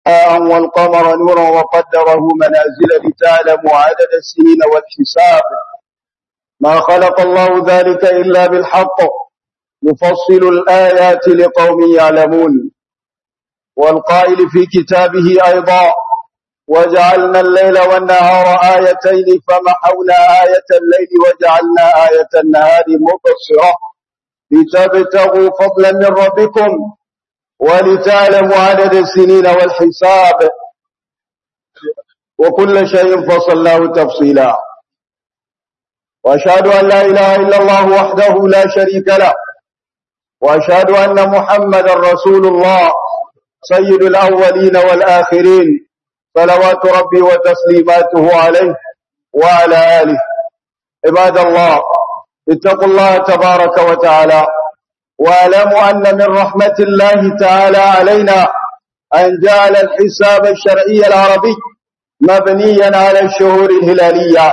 والقمر نورا وقدره منازل لتعلموا عدد السنين والحساب ما خلق الله ذلك إلا بالحق يفصل الآيات لقوم يعلمون والقائل في كتابه أيضا وجعلنا الليل والنهار آيتين فمحونا آية الليل وجعلنا آية النهار مبصرة لتبتغوا فضلا من ربكم ولتعلموا عدد السنين والحساب وكل شيء فصلناه تفصيلا وأشهد أن لا إله إلا الله وحده لا شريك له وأشهد أن محمدا رسول الله سيد الأولين والآخرين صلوات ربي وتسليماته عليه وعلى آله عباد الله اتقوا الله تبارك وتعالى واعلموا أن من رحمة الله تعالى علينا أن جعل الحساب الشرعي العربي مبنيا على الشهور الهلالية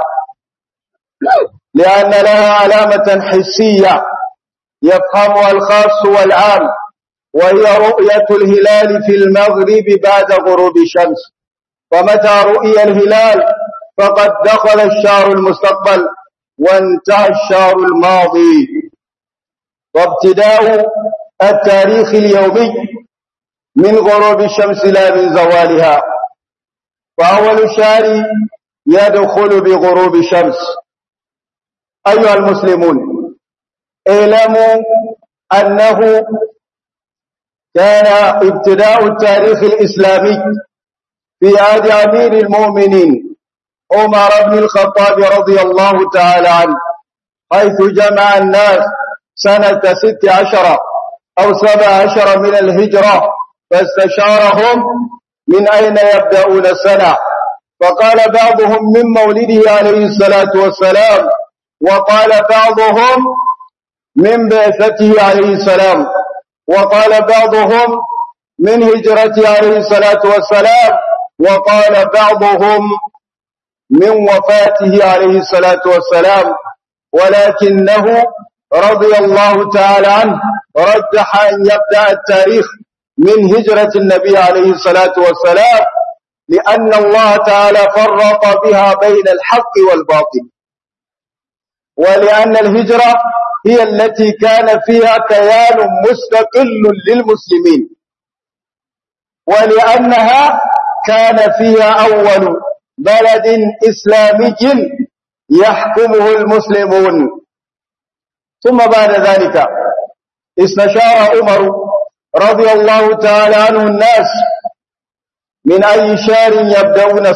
لأن لها علامة حسية يفهمها الخاص والعام وهي رؤية الهلال في المغرب بعد غروب الشمس فمتى رؤي الهلال فقد دخل الشهر المستقبل وانتهى الشهر الماضي وابتداء التاريخ اليومي من غروب الشمس لا من زوالها فأول الشهر يدخل بغروب الشمس أيها المسلمون اعلموا أنه كان ابتداء التاريخ الإسلامي في عهد أمير المؤمنين عمر بن الخطاب رضي الله تعالى عنه حيث جمع الناس سنة 16 أو 17 من الهجرة فاستشارهم من أين يبدأون السنة فقال بعضهم من مولده عليه الصلاة والسلام وقال بعضهم من بعثته عليه السلام وقال بعضهم من هجرته عليه الصلاة والسلام وقال بعضهم من وفاته عليه الصلاة والسلام ولكنه رضي الله تعالى عنه رجح أن يبدأ التاريخ من هجرة النبي عليه الصلاة والسلام لأن الله تعالى فرق بها بين الحق والباطل ولأن الهجرة هي التي كان فيها كيان مستقل للمسلمين ولأنها كان فيها أول بلد إسلامي يحكمه المسلمون ثم بعد ذلك استشار عمر رضي الله تعالى عنه الناس من أي شهر يبدأون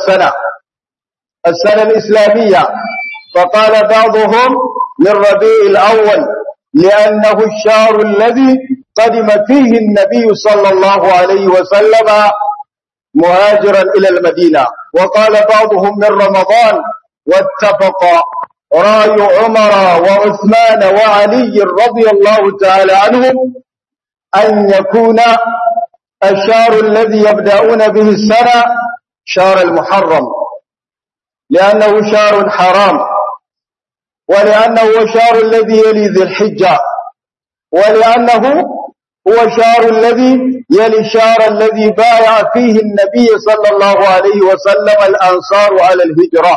السنة الإسلامية فقال بعضهم من ربيع الأول لأنه الشهر الذي قدم فيه النبي صلى الله عليه وسلم مهاجرا إلى المدينة وقال بعضهم من رمضان واتفق رأي عمر وعثمان وعلي رضي الله تعالى عنهم أن يكون الشهر الذي يبدأون به السنة شهر المحرم لأنه شهر حرام ولأنه هو الشهر الذي يلي ذي الحجة ولأنه هو الشهر الذي يلي الشهر الذي بايع فيه النبي صلى الله عليه وسلم الأنصار على الهجرة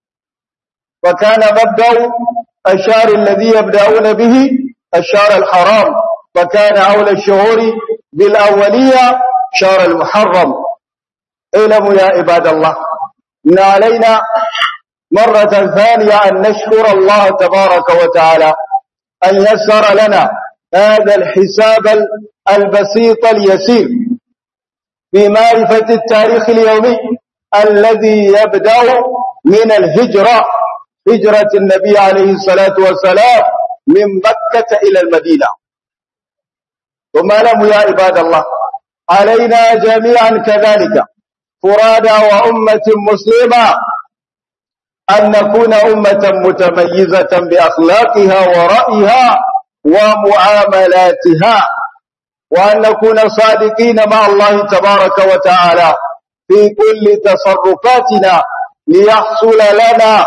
فكان مبدأ الشهر الذي يبدأون به الشهر الحرام فكان أولى الشهور بالأولية شهر المحرم اعلموا يا عباد الله إن علينا مرة ثانية أن نشكر الله تبارك وتعالى أن يسر لنا هذا الحساب البسيط اليسير بمعرفة التاريخ اليومي الذي يبدأ من الهجرة هجرة النبي عليه الصلاة والسلام من مكة إلى المدينة ثم اعلموا يا عباد الله علينا جميعا كذلك فرادى وأمة مسلمة أن نكون أمة متميزة بأخلاقها ورأيها ومعاملاتها وأن نكون صادقين مع الله تبارك وتعالى في كل تصرفاتنا ليحصل لنا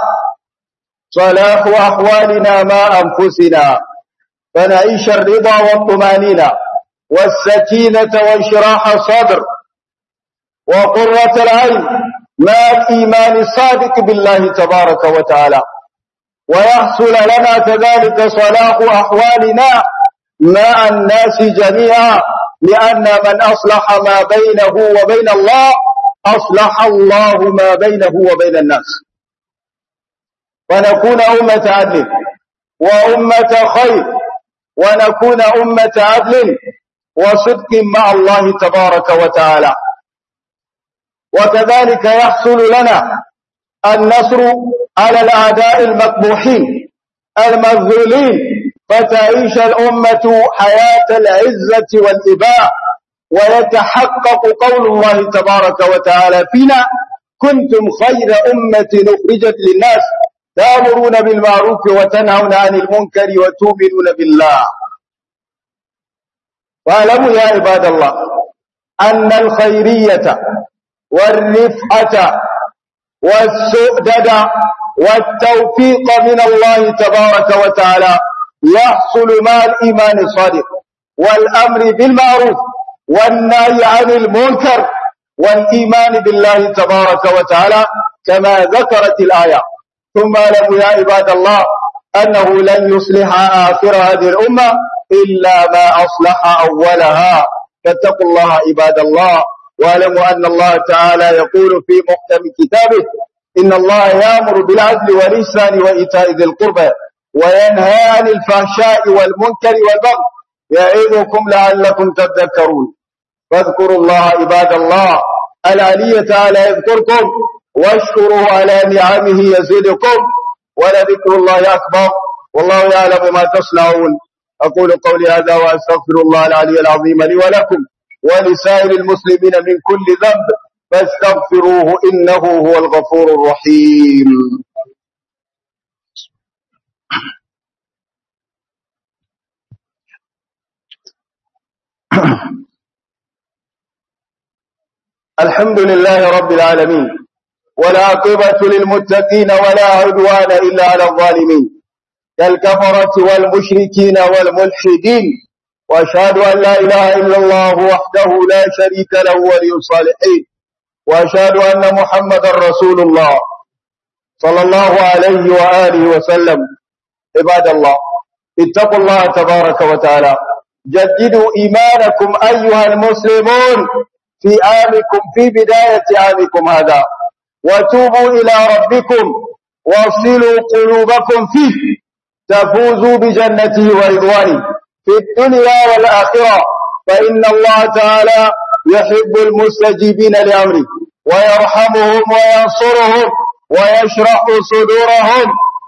صلاح أحوالنا مع أنفسنا فنعيش الرضا والطمأنينة والسكينة وانشراح الصدر وقرة العين مع الإيمان الصادق بالله تبارك وتعالى، ويحصل لنا كذلك صلاح أحوالنا مع الناس جميعا، لأن من أصلح ما بينه وبين الله أصلح الله ما بينه وبين الناس، ونكون أمة عدل وأمة خير، ونكون أمة عدل وصدق مع الله تبارك وتعالى. وكذلك يحصل لنا النصر على الأعداء المقبوحين المذلولين، فتعيش الأمة حياة العزة والإباء، ويتحقق قول الله تبارك وتعالى فينا: كنتم خير أمة أخرجت للناس تأمرون بالمعروف وتنهون عن المنكر وتؤمنون بالله. واعلموا يا عباد الله أن الخيرية والرفعة والسؤدد والتوفيق من الله تبارك وتعالى يحصل مع الإيمان الصادق والأمر بالمعروف والنهي عن المنكر والإيمان بالله تبارك وتعالى كما ذكرت الآية. ثم اعلموا يا عباد الله أنه لن يصلح آخر هذه الأمة إلا ما أصلح أولها، فاتقوا الله عباد الله، واعلموا أن الله تعالى يقول في محكم كتابه: إن الله يأمر بالعدل والإحسان وإيتاء ذي القربى وينهى عن الفحشاء والمنكر والبغي يعظكم لعلكم تذكرون. فاذكروا الله عباد الله العلي تعالى يذكركم، واشكروا على نعمه يزدكم، ولذكر الله أكبر، والله يعلم ما تصنعون. أقول قولي هذا وأستغفر الله العلي العظيم لي ولكم ولسائر المسلمين من كل ذنب فاستغفروه إنه هو الغفور الرحيم. الحمد لله رب العالمين، والعاقبة للمتقين ولا عدوان إلا على الظالمين كالكفرة والمشركين والملحدين، وأشهد أن لا إله إلا الله وحده لا شريك له ولي الصالحين، وأشهد أن محمدا رسول الله صلى الله عليه وآله وسلم. عباد الله اتقوا الله تبارك وتعالى، جددوا إيمانكم أيها المسلمون في عامكم، في بداية عامكم هذا، وتوبوا إلى ربكم واصلوا قلوبكم فيه، تفوزوا بجنته ورضوانه في الدنيا والآخرة، فإن الله تعالى يحب المستجيبين لأمره ويرحمهم وينصرهم ويشرح صدورهم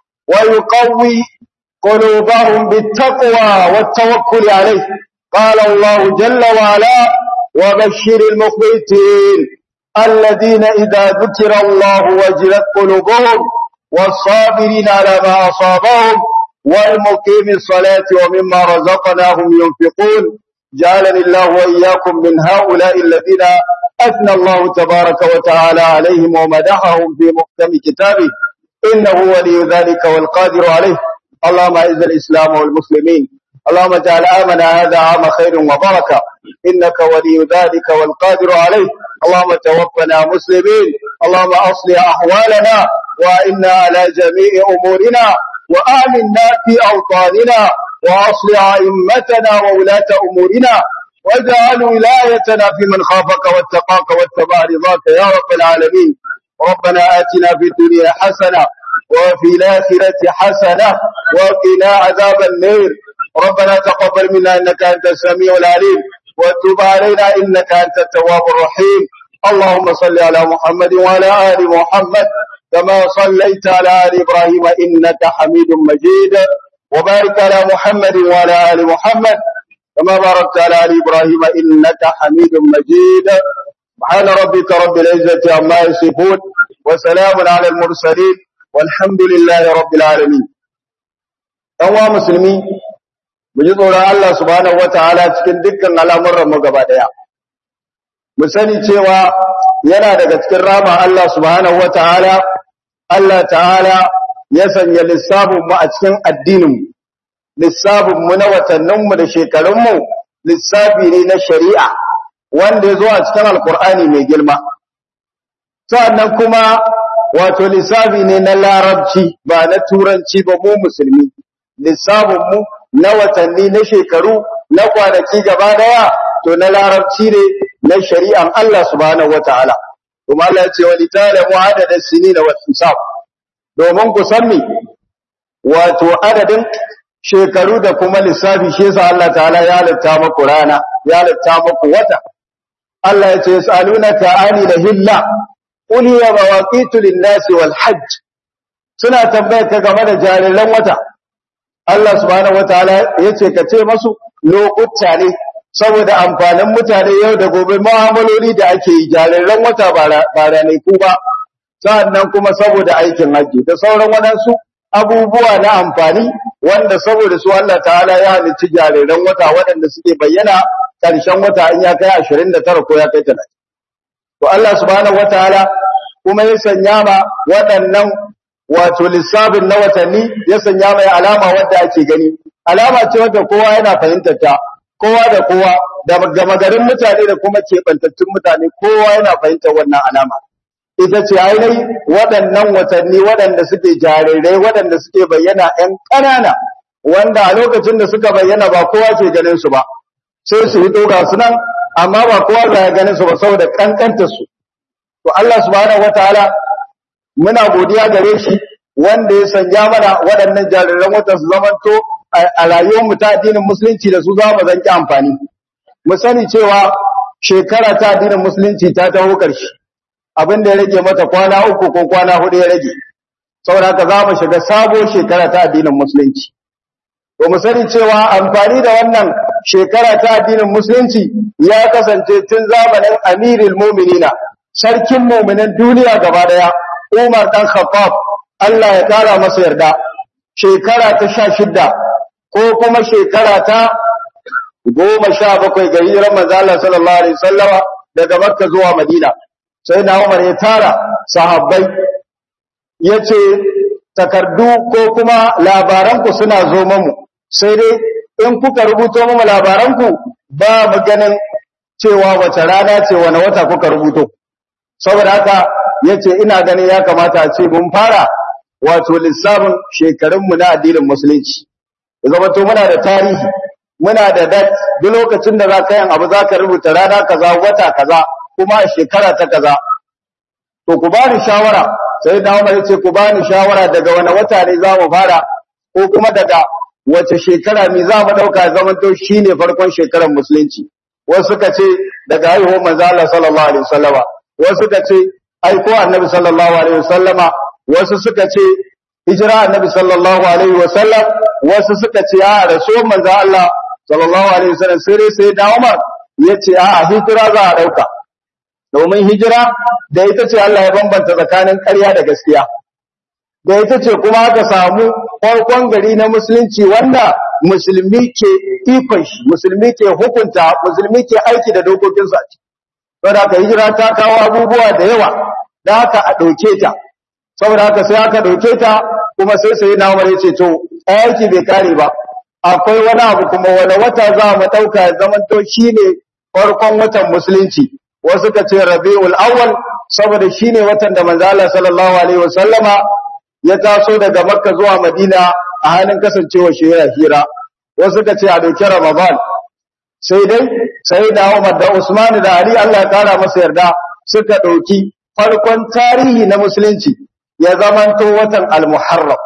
ويقوي قلوبهم بالتقوى والتوكل عليه. قال الله جل وعلا: وبشر المخبتين الذين إذا ذكر الله وجلت قلوبهم والصابرين على ما أصابهم والمقيم الصلاة ومما رزقناهم ينفقون. جعلني الله وإياكم من هؤلاء الذين أثنى الله تبارك وتعالى عليهم ومدحهم في محكم كتابه، إنه ولي ذلك والقادر عليه. اللهم أعز الإسلام والمسلمين، اللهم اجعل عامنا هذا عام خير وبركة، إنك ولي ذلك والقادر عليه. اللهم توفنا مسلمين، اللهم أصلح أحوالنا وإنا على جميع أمورنا، وآمنا في أوطاننا، وأصلح أئمتنا وولاة أمورنا، واجعل ولايتنا في من خافك واتقاك واتبع رضاك يا رب العالمين. ربنا آتنا في الدنيا حسنة وفي الآخرة حسنة وقنا عذاب النار. ربنا تقبل منا إنك أنت السميع العليم، وتب علينا إنك أنت التواب الرحيم. اللهم صل على محمد وعلى آل محمد كما صليت على آل إبراهيم إنك حميد مجيد، وبارك على محمد وعلى آل محمد كما باركت على آل إبراهيم إنك حميد مجيد. سبحان ربك رب العزة عما يصفون وسلام على المرسلين والحمد لله رب العالمين. أيها المسلمين، mu ji tsoron Allah subhanahu wataala cikin dukkan al'amuran mu gaba daya. Mu sani cewa yana daga cikin rama Allah subhanahu wataala, Allah ta'ala ya sanya lissafin mu a cikin addinin mu. Lissafin mu na watannin mu da shekarun mu lissafi ne na shari'a wanda ya zo a cikin alkur'ani mai girma sannan kuma wato lissafi ne na larabci ba na turanci ba mu musulmi lissafinmu na watanni na shekaru na kwanaki gaba daya to na larabci ne na shari'an Allah subhanahu wataala kuma Allah ya ce wa litalamu adada sinina wal hisab domin ku san me wato adadin shekaru da kuma lissafi shi yasa Allah ta'ala ya halitta muku rana ya halitta muku wata Allah ya ce yasalunaka ani lahilla qul ya mawaqitu lin-nasi wal hajj suna tambayar ka game da jariran wata Allah subhanahu wataala yace ka ce masu lokuta ne saboda amfanin mutane yau da gobe mu'amaloli da ake yi jariran wata ba ranai ku ba sannan kuma saboda aikin haji da sauran wadansu abubuwa na amfani wanda saboda su Allah ta'ala ya halicci jariran wata waɗanda suke bayyana ƙarshen wata in ya kai 29 ko ya kai 30 to Allah subhanahu wataala kuma ya sanya ma waɗannan wato lissafin na watanni ya sanya mai alama wadda ake gani alama ce wadda kowa yana fahimtar ta kowa da kowa da gamagarin mutane da kuma keɓantattun mutane kowa yana fahimtar wannan alama ita ce ainihi waɗannan watanni waɗanda suke jarirai waɗanda suke bayyana ‘yan ƙanana wanda a lokacin da suka bayyana ba kowa ke ganin su ba sai su yi ɗoga su nan amma ba kowa za ya ganin su ba saboda ƙanƙantar su to Allah subhanahu wataala muna godiya gare shi wanda ya sanya mana waɗannan jariran watan su zamanto a rayuwar mu ta addinin musulunci da su za mu zanki amfani mu sani cewa shekara ta addinin musulunci ta taho ƙarshe abin da ya rage mata kwana 3 ko kwana 4 ya rage saboda haka za mu shiga sabuwar shekara ta addinin musulunci to mu sani cewa amfani da wannan shekara ta addinin musulunci ya kasance tun zamanin amirul mu'minina sarkin mu'minan duniya gaba daya Umar dan Khattab Allah ya kara masa yarda shekara ta 16 ko kuma shekara ta 17 ga hijirar manzo Allah sallallahu alaihi wasallama daga Makka zuwa Madina sai na Umar ya tara sahabbai yace takardu ko kuma labaranku suna zo mamu sai dai in kuka rubuto mamu labaranku ba mu ganin cewa wace rana ce wani wata kuka rubuto saboda haka yace ina ganin ya kamata a ce mun fara wato lissafin shekarunmu na addinin musulunci zama to muna da tarihi muna da dat duk lokacin da za ka yin abu za ka rubuta rana kaza wata kaza kuma shekara ta kaza to ku bani shawara sai da Umar yace ku bani shawara daga wani wata ne za mu fara ko kuma daga wace shekara ne za mu dauka zaman to shine farkon shekarar musulunci wasu suka ce daga haihuwar manzo Allah sallallahu alaihi wasallama wasu suka ce aiko annabi sallallahu alaihi wasallama wasu suka ce hijira annabi sallallahu alaihi wasallam wasu suka ce a rasul manzo Allah sallallahu alaihi wasallam sai da Umar yace a hijira za a dauka domin hijira da ita ce Allah ya bambanta tsakanin ƙarya da gaskiya da ita ce kuma aka samu farkon gari na musulunci wanda musulmi ke ikon shi musulmi ke hukunta musulmi ke aiki da dokokinsa saboda haka hijira ta kawo abubuwa da yawa da haka a ɗauke ta saboda haka sai aka ɗauke ta kuma sai na Umar ya ce to aiki bai kare ba akwai wani abu kuma wani wata za mu ɗauka ya zamanto shine farkon watan musulunci wasu ka ce Rabiul Awwal saboda shine watan da manzo Allah sallallahu alaihi wasallama ya taso daga Makka zuwa Madina a halin kasancewa shi yana hira wasu ka ce a dauki Ramadan sai dai sai da Umar da Usman da Ali Allah ya kara masa yarda suka dauki farkon tarihi na musulunci ya zamanto watan Al-Muharram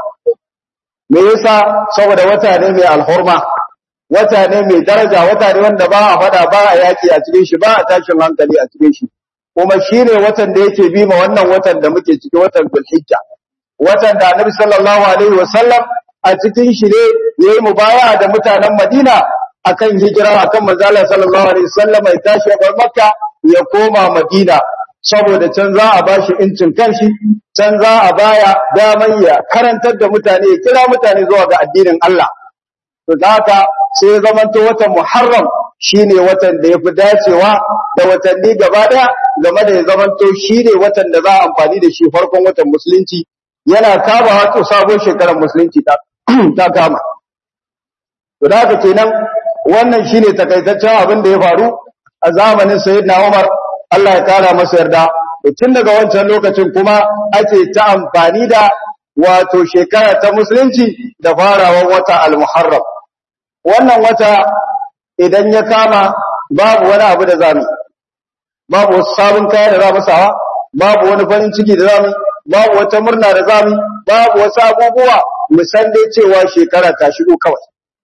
me yasa saboda wata ne mai alhurma wata ne mai daraja wata ne wanda ba a fada ba a yaki a cikin shi ba a tashin hankali a cikin shi kuma shine watan da yake bi ma wannan watan da muke ciki watan Dhul-Hijja watan da Annabi sallallahu alaihi wasallam a cikin shi ne yayi mubaya'a da mutanen Madina akan hijira akan manzo Allah sallallahu alaihi wasallam ya tashi daga Makka ya koma Madina saboda can za a bashi incin kanshi can za a baya daman ya karantar da mutane ya kira mutane zuwa ga addinin Allah to haka sai zamanto watan Muharram shine watan da yafi dacewa da watanni gaba daya game da ya zamanto shine watan da za a amfani da shi farkon watan musulunci yana kama wato sabon shekarar musulunci ta kama to da haka kenan wannan shine takaitaccen abin da ya faru a zamanin sayyidina Umar Allah ya kara masa yarda tun daga wancan lokacin kuma ake ta amfani da wato shekara ta musulunci da farawar wata al-Muharram wannan wata idan ya kama babu wani abu da zamu babu wasu sabon kaya da zamu sawa babu wani farin ciki da zamu babu wata murna da zamu babu wasu abubuwa mu san dai cewa shekara ta shigo kawai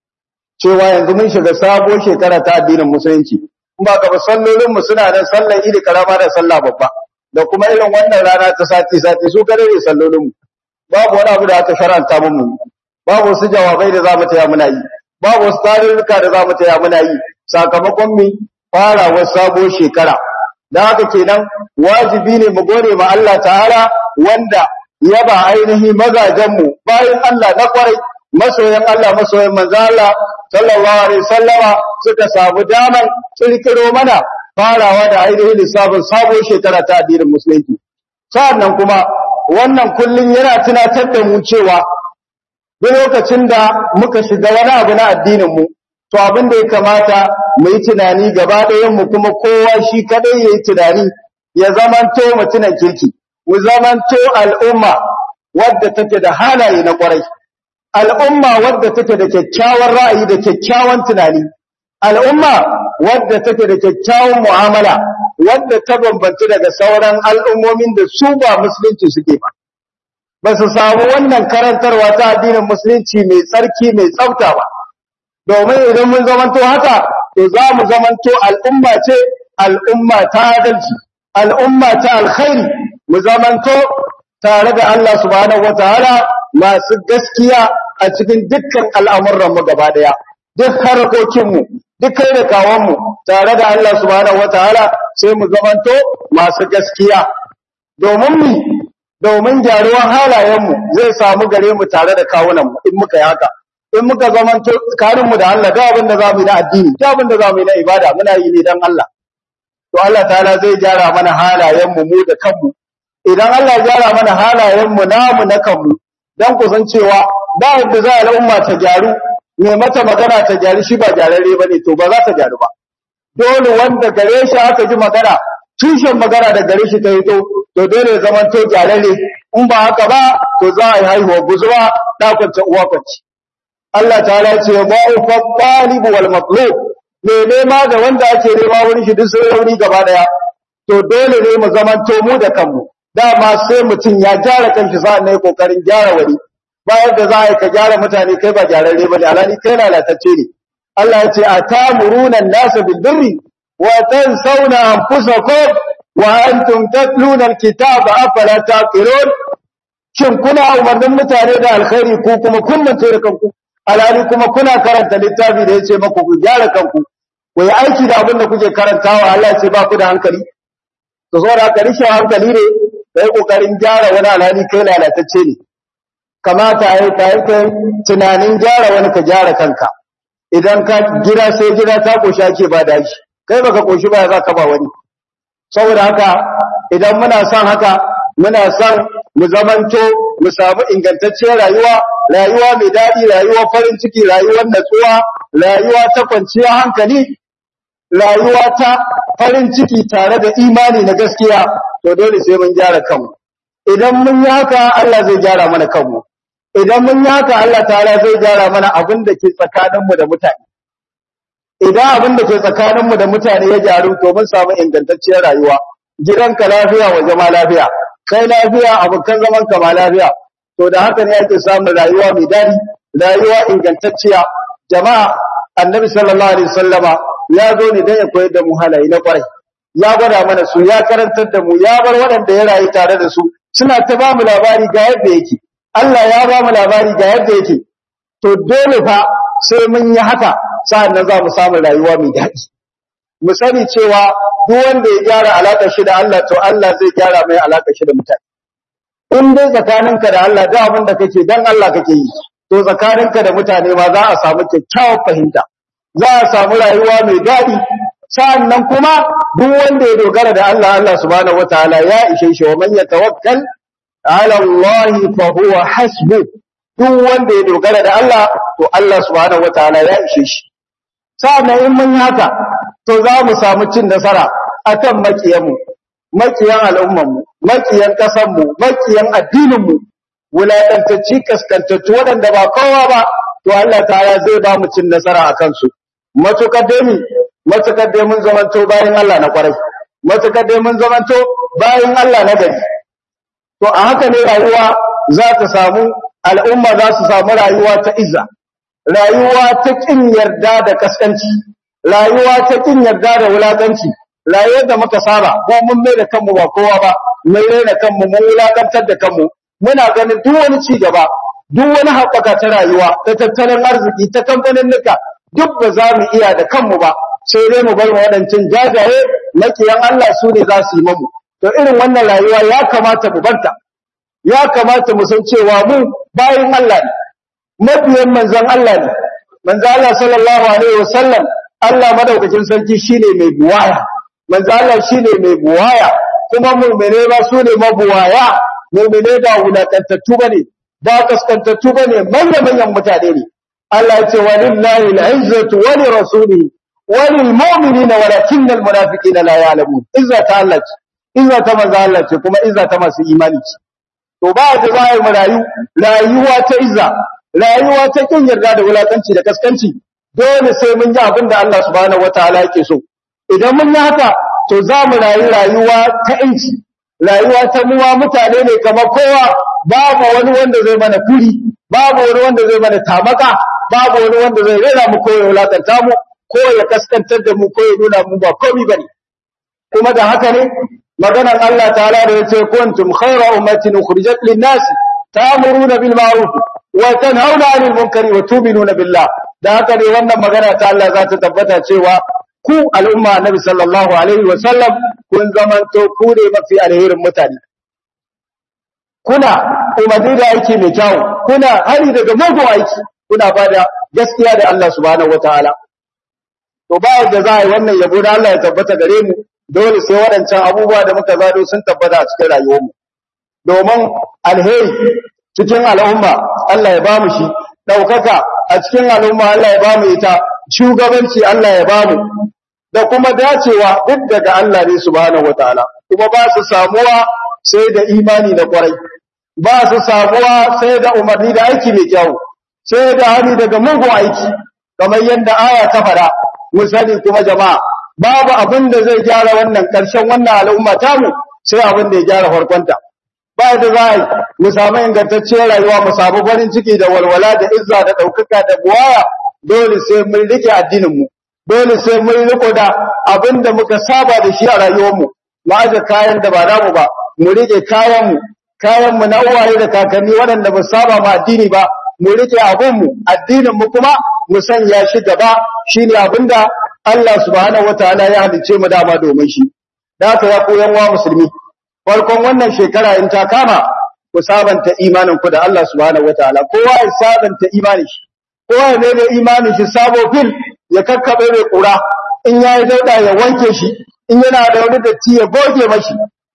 cewa yanzu mun shiga sabuwar shekara ta addinin musulunci kuma ga sallolin mu suna nan sallar Idi karama da sallah babba da kuma irin wannan rana ta sati su kare ne sallolin mu babu wani abu da aka sharanta mu babu wasu jawabai da zamu taya muna yi babu wasu tarurruka da zamu taya muna yi sakamakon mi fara wasu sabuwar shekara da haka kenan wajibi ne mu gode ma Allah ta'ala wanda ya ba ainihi mazajen mu bayan Allah na kwarai masoyan Allah masoyan manzo Allah sallallahu alaihi wasallama suka samu daman kirkiro mana farawa da ainihin lissafin sabuwar shekara ta addinin musulunci sannan kuma wannan kullun yana tunatar da mu cewa duk lokacin da muka shiga wani abu na addinin mu to abin da ya kamata mu yi tunani gaba ɗayan mu kuma kowa shi kadai yayi tunani ya zamanto mutunan kirki mu zamanto al'umma wadda take da halaye na kwarai al'umma wadda take da kyakkyawan ra'ayi da kyakkyawan tunani al'umma wadda take da kyakkyawan mu'amala wadda ta bambanta daga sauran al'ummomin da su ba musulunci suke ba su samu wannan karantarwa ta addinin musulunci mai tsarki mai tsafta ba domin idan mun zamanto haka to za mu zamanto al'umma ce al'umma ta adalci al'umma ta alkhairi mu zamanto tare da Allah subhanahu wataala masu gaskiya a cikin dukkan al'amuran mu gaba daya duk harkokin mu duk kai da kawon mu tare da Allah subhanahu wataala sai mu zamanto masu gaskiya domin gyaruwan halayen mu zai samu gare mu tare da kawunan mu in muka yi haka in muka zamanto tsakanin mu da Allah da abin da zamu yi na addini da abin da zamu yi na ibada muna yi ne dan Allah to Allah ta'ala zai gyara mana halayen mu mu da kanmu idan Allah ya gyara mana halayen mu namu na kanmu dan ku san cewa ba yadda za al'umma ta gyaru me mata magana ta gyaru shi ba gyararre bane to ba za ta gyaru ba dole wanda gare shi aka ji magana tushen magana da gare shi ta yi to dole ya zama to gyararre in ba haka ba to za a yi haihuwa guzuwa dakwance uwa kwanci Allah ta'ala ce ba'ufa talibu wal matlub me nema da wanda ake nema wurin shi duk sai rauni gaba daya to dole ne mu zaman to mu da kanmu dama sai mutum ya gyara kanshi sa'an ne kokarin gyara wani bayan da za a yi ka gyara mutane kai ba gyararre bane alani kai lalatacce ne Allah ya ce atamuruna an-nasa bil birri wa tansawna anfusakum wa antum tatluna al-kitaba afala taqilun shin kuna umarnin mutane da alkhairi ko kuma kun mance da kanku alani kuma kuna karanta littafi da yace maku ku gyara kanku ku yi aiki da abin da kuke karantawa Allah ya ce ba ku da hankali to saboda ka rishin hankali ne kai kokarin gyara wani alani kai lalatacce ne kamata ai kai tunanin gyara wani ka gyara kanka idan ka gida sai gida ta koshi ake ba da shi kai baka koshi ba za ka ba wani saboda haka idan muna son haka muna son mu zamanto mu samu ingantacciyar rayuwa mai daɗi rayuwar farin ciki rayuwar natsuwa rayuwa ta kwanciyar hankali rayuwa ta farin ciki tare da imani na gaskiya to dole sai mun gyara kanmu idan mun yi haka Allah zai gyara mana kanmu idan mun yi haka Allah ta'ala zai gyara mana abin da ke tsakaninmu da mutane idan abin da ke tsakaninmu da mutane ya gyaru to mun samu ingantacciyar rayuwa gidanka lafiya waje ma lafiya kai lafiya abokan zaman ka ma lafiya to da haka ne ake samun rayuwa mai dadi rayuwa ingantacciya jama'a annabi sallallahu alaihi wasallama ya zo ne dan ya koyar da mu halaye na kwarai ya gwada mana su ya karantar da mu ya bar waɗanda ya rayu tare da su suna ta ba mu labari ga yadda yake Allah ya ba mu labari ga yadda yake to dole fa sai mun yi haka sa'annan za mu samu rayuwa mai daɗi mu sani cewa duk wanda ya gyara alaƙar shi da Allah to Allah zai gyara mai alaƙar shi da mutane in dai tsakaninka da Allah da abin da kake dan Allah kake yi to tsakaninka da mutane ma za a samu kyakkyawar fahimta za a samu rayuwa mai daɗi sa'annan kuma duk wanda ya dogara da Allah Allah subhanahu wataala ya ishe shi wa man yatawakkal ala Allah fa huwa hasbu duk wanda ya dogara da Allah to Allah subhanahu wataala ya ishe shi sa'annan in mun haka to za mu samu cin nasara akan makiyanmu, makiyan al'ummanmu, makiyan ƙasanmu, makiyan addininmu, wulaƙantacci kaskantattu waɗanda ba kowa ba, to Allah ta'ala zai ba mu cin nasara a kansu. Matukar dai mun zamanto bayan Allah na ƙwarai, matukar dai mun zamanto bayan Allah na gari. To a haka ne rayuwa za ta samu, al'umma za su samu rayuwa ta izza, rayuwa ta ƙin yarda da kaskanci, rayuwa ta ƙin yarda da wulaƙanci, rayuwar da muka saba, ko mun mai da kanmu ba kowa ba, mun raina kanmu, mun wulaƙantar da kanmu, muna ganin duk wani ci gaba, duk wani haɓaka ta rayuwa, ta tattalin arziki, ta kamfaninnika, duk ba za mu iya da kanmu ba, sai dai mu bar waɗancan jajaye makiyan Allah su ne za su yi mamu. To irin wannan rayuwa ya kamata mu barta, ya kamata mu san cewa mu bayin Allah ne, mabiyan manzon Allah ne, manzon Allah sallallahu alaihi wasallam, Allah madaukakin sarki shine mai buwaya, manzon Allah shine mai buwaya, kuma mu'mine ba su ne mabuwaya, mu'mine ba wulakantattu bane, ba kaskantattu bane, manyan mutane ne. Allah ya ce walillahi al-izzatu wa li rasulihi wa lil mu'minina walakinnal munafiqina la ya'lamun. Izza ta Allah ce, izza ta manzo Allah ce, kuma izza ta masu imani ce. To ba da zai mu rayuwa ta izza, rayuwa ta kin yarda da wulakanci da kaskanci, dole sai mun yi abin da Allah subhanahu wataala yake so. Idan mun yi haka, to za mu rayuwa ta inci, rayuwa ta muwa mutane ne kamar kowa, babu wani wanda zai mana kuri, babu wani wanda zai mana tamaka, babu wani wanda zai rera mu ko ya wulakanta mu, ko ya kaskantar da mu, ko ya nuna mu ba komai bane. Kuma da haka ne maganar Allah ta'ala da yace kuntum khayra ummatin ukhrijat lin-nas ta'muruna bil ma'ruf wa tanhauna 'anil munkari wa tu'minuna billah. Da haka ne wannan magana ta Allah za ta tabbata cewa ku al'umma Annabi sallallahu alaihi wa sallam kun zamanto ku ne mafi alherin mutane. Kuna umarni da aiki mai kyau, kuna hari daga mugun aiki, kuna bada gaskiya da Allah subhanahu wataala. To ba yadda za a yi wannan yabo da Allah ya tabbata gare mu, dole sai waɗancan abubuwa da muka gado sun tabbata a cikin rayuwarmu. Domin alheri cikin al'umma Allah ya bamu shi, ɗaukaka a cikin al'umma Allah ya bamu ita, shugabanci Allah ya bamu, da kuma dacewa duk daga Allah ne subhanahu wataala. Kuma ba su samuwa sai da imani da kwarai, ba su samuwa sai da umarni da aiki mai kyau, sai da hani daga mugun aiki, kamar yadda aya ta faɗa. Mu sani kuma jama'a, babu abin da zai gyara wannan ƙarshen wannan al'umma tamu sai abin da ya gyara farkonta. Ba da za a yi mu samu ingantacciyar rayuwa, mu samu farin ciki da walwala da izza da ɗaukaka da buwaya, dole sai mun rike addininmu, dole sai mun riko da abin da muka saba da shi a rayuwarmu, mu aje kayan da ba namu ba, mu rike kayanmu na uwaye da kakanni waɗanda ba saba ma addini ba, mu rike abinmu, addininmu kuma mu sanya shi gaba, shine abinda Allah subhanahu wataala ya halice mu dama domin shi. Da haka ya koyan wa musulmi, farkon wannan shekara in ta kama, ku sabanta imanin ku da Allah subhanahu wataala, kowa ya sabanta imanin shi, kowa ya da imanin shi sabo fil, ya kakkabe mai kura, in yayi dauda ya wanke shi, in yana da wani datti ya goge mashi,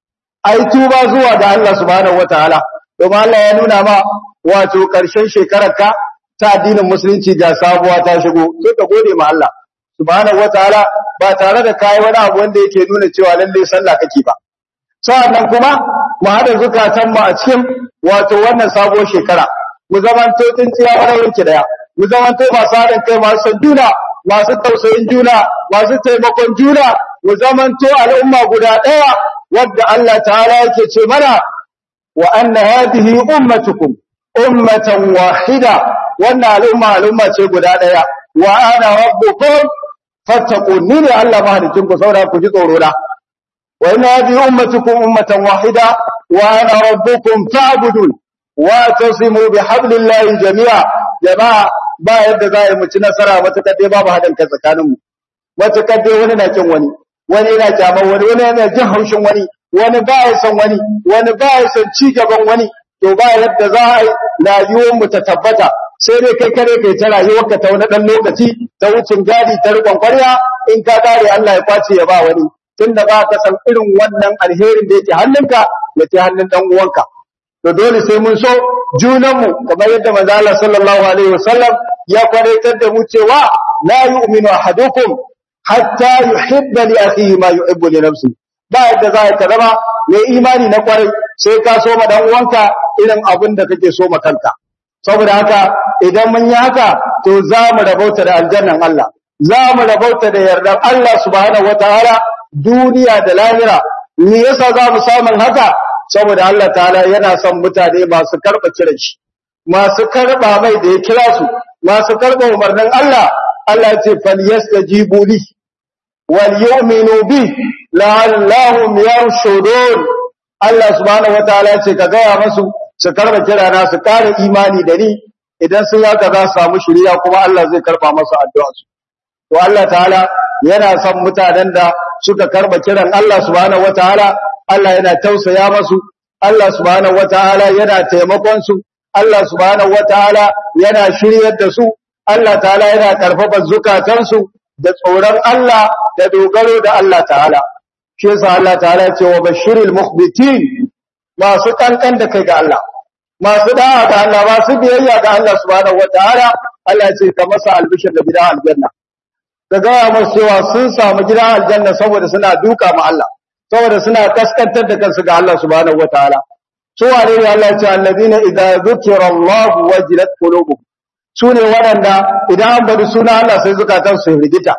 ai tuba zuwa ga Allah subhanahu wataala. Domin Allah ya nuna ma wato karshen shekararka ta addinin musulunci ga sabuwa ta shigo, sai ka gode ma Allah subhanahu wataala ba tare da kai wani abu wanda yake nuna cewa lalle sallah kake ba. Sa'annan kuma mu hada zukatan mu a cikin wato wannan sabuwar shekara, mu zamanto tsinciya wani wanke daya, mu zamanto masu haɗin kai, masu son juna, masu tausayin juna, masu taimakon juna, mu zamanto al'umma guda ɗaya wadda Allah ta'ala yake ce mana wa anna hadhihi ummatukum ummatan wahida, wannan al'umma ce guda ɗaya, wa ana rabbukum fattaqun, ni ne Allah mahalicin ku, saboda ku ji tsoro na. Wa inna hadhihi ummatukum ummatan wahida wa ana rabbukum fa'budun wa tasimu bihablillahi jami'a. Jama'a ba yadda za mu ci nasara matakar dai babu haɗin kai tsakaninmu, matakar dai wani na kin wani yana kyaman wani yana jin haushin wani ba ya son wani ba ya son ci gaban wani, to ba yadda za a yi rayuwar mu ta tabbata, sai dai kai kare kai ta rayuwarka ta wani dan lokaci, ta wucin gadi, ta rikon kwarya, in ka kare Allah ya kwace ya ba wani, tunda ba ka san irin wannan alherin da yake hannunka yake hannun dan uwanka. To dole sai mun so junanmu, kamar yadda manzo Allah sallallahu alaihi wasallam ya kwaraitar da mu cewa la yu'minu ahadukum hatta yuhibba li akhihi ma yuhibbu li nafsihi ba yadda za ka zama mai imani na kwarai sai ka so ma dan uwanka irin abin da kake so ma kanka saboda haka idan mun yi haka to za mu rabauta da aljannan Allah za mu rabauta da yardar Allah subhanahu wataala duniya da lahira me yasa za mu samu haka saboda Allah ta'ala yana son mutane masu karba kiran shi masu karba mai da ya kira su masu karba umarnin Allah Allah ce falyastajibu li wal yu'minu bi la'allahum yarshudun Allah subhanahu wataala ce ka gaya masu su karba kirana su kare imani da ni idan sun yaka za su samu shiriya kuma Allah zai karba masu addu'a su to Allah ta'ala yana son mutanen da suka karba kiran Allah subhanahu wataala Allah yana tausaya masu Allah subhanahu wataala yana taimakon su Allah subhanahu wataala yana shiryar da su Allah ta'ala yana karfafa zukatan su da tsoron Allah da dogaro da Allah ta'ala shi yasa Allah ta'ala ya ce wa bashiril mukhbitin masu kankan da kai ga Allah masu da'a ga Allah masu biyayya ga Allah subhanahu wataala Allah ya ce ka masa albishir da gidan aljanna ka gaya masu cewa sun samu gidan aljanna saboda suna duka ma Allah saboda suna kaskantar da kansu ga Allah subhanahu wataala su wane ne Allah ya ce alladina idza zukira Allah wajilat qulubuhum sune waɗanda idan an bari suna Allah sai zukatan su rigita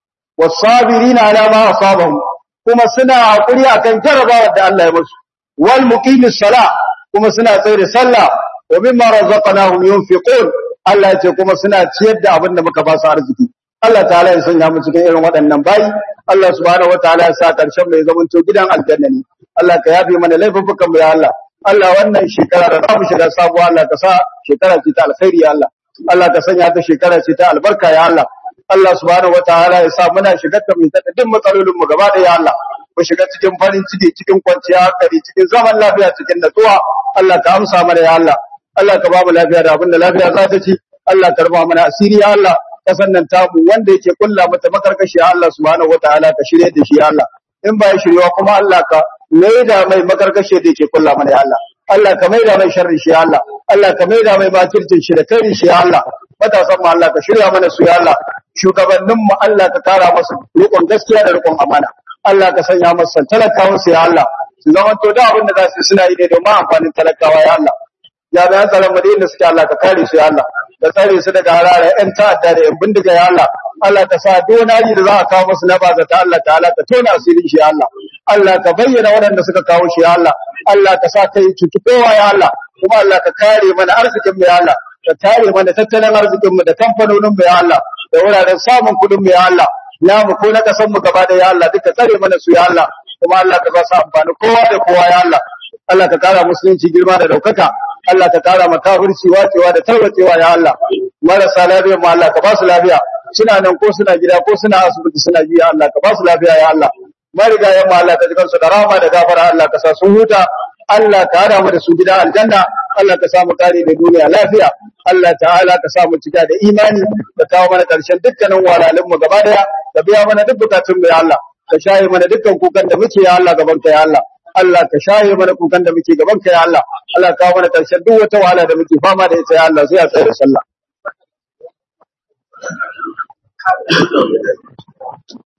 wasabirina ala ma asabahum kuma suna hakuri akan jarabawar da Allah ya musu wal muqimis sala kuma suna tsaye da sallah wa mimma razaqnahum yunfiqun Allah ya ce kuma suna ciyar da abin da muka ba su arziki Allah ta'ala ya sanya mu cikin irin waɗannan bayi Allah subhanahu wataala ya sa karshen mai zamanto gidan aljanna ne Allah ka yafe mana laifukan mu ya Allah Allah wannan shekara da za mu shiga sabuwa Allah ka sa shekara ce ta alkhairi ya Allah Allah ka sanya ta shekara ce ta albarka ya Allah Allah subhanahu wataala ya sa muna shigar ta mu ta duk matsalolin mu gaba da ya Allah mu shiga cikin farin ciki cikin kwanciya hankali cikin zaman lafiya cikin natsuwa Allah ka amsa mana ya Allah Allah ka ba mu lafiya da abinda lafiya za ta ci Allah ka raba mana asiri ya Allah kasan nan tamu wanda yake kulla mata makarkashi ya Allah subhanahu wataala ka shirye da shi ya Allah in ba ya shiryewa kuma Allah ka maida mai makarkashi da yake kulla mana ya Allah Allah ka maida mai sharri shi ya Allah Allah ka maida mai makircin shi da kai shi ya Allah matasan mu Allah ka shirya mana su ya Allah shugabannin mu Allah ka kara masu rikon gaskiya da rikon amana Allah ka sanya masu talakawa su ya Allah su zama to da abin da za su suna yi ne domin amfanin talakawa ya Allah ya bayan tsaron madina suke Allah ka kare su ya Allah ka tsare su daga harare ƴan ta'adda da ƴan bindiga ya Allah Allah ka sa donaji da za a kawo musu na bazata Allah ta'ala ka tona asirin shi ya Allah Allah ka bayyana waɗanda suka kawo shi ya Allah Allah ka sa kai cuci kowa ya Allah kuma Allah ka kare mana arzikin mu ya Allah ka kare mana tattalin arzikin mu da kamfanonin mu ya Allah da wuraren samun kuɗin mu ya Allah namu ko na kasan mu gaba da ya Allah duka tsare mana su ya Allah kuma Allah ka ba su amfani kowa da kowa ya Allah Allah ka kara musulunci girma da daukaka Allah ka kara makafirci wacewa da tarwacewa ya Allah marasa lafiya mu Allah ka ba su lafiya suna nan ko suna gida ko suna asibiti suna ji ya Allah ka ba su lafiya ya Allah marigayen mu Allah ka ji kansu da rahama da gafara Allah ka sa sun huta Allah ka hada mu da su gida aljanna Allah ka sa mu kare da duniya lafiya Allah ta'ala ka sa mu cika da imani ka kawo mana karshen dukkanin walalin mu gaba daya ka biya mana duk bukatun mu ya Allah ka shaye mana dukkan kukan da muke ya Allah gaban ka ya Allah Allah ka shaye mana kukan da muke gaban ka ya Allah Allah ka kawo mana karshen duk wata wahala da muke fama da ita ya Allah sai a tsaya sallah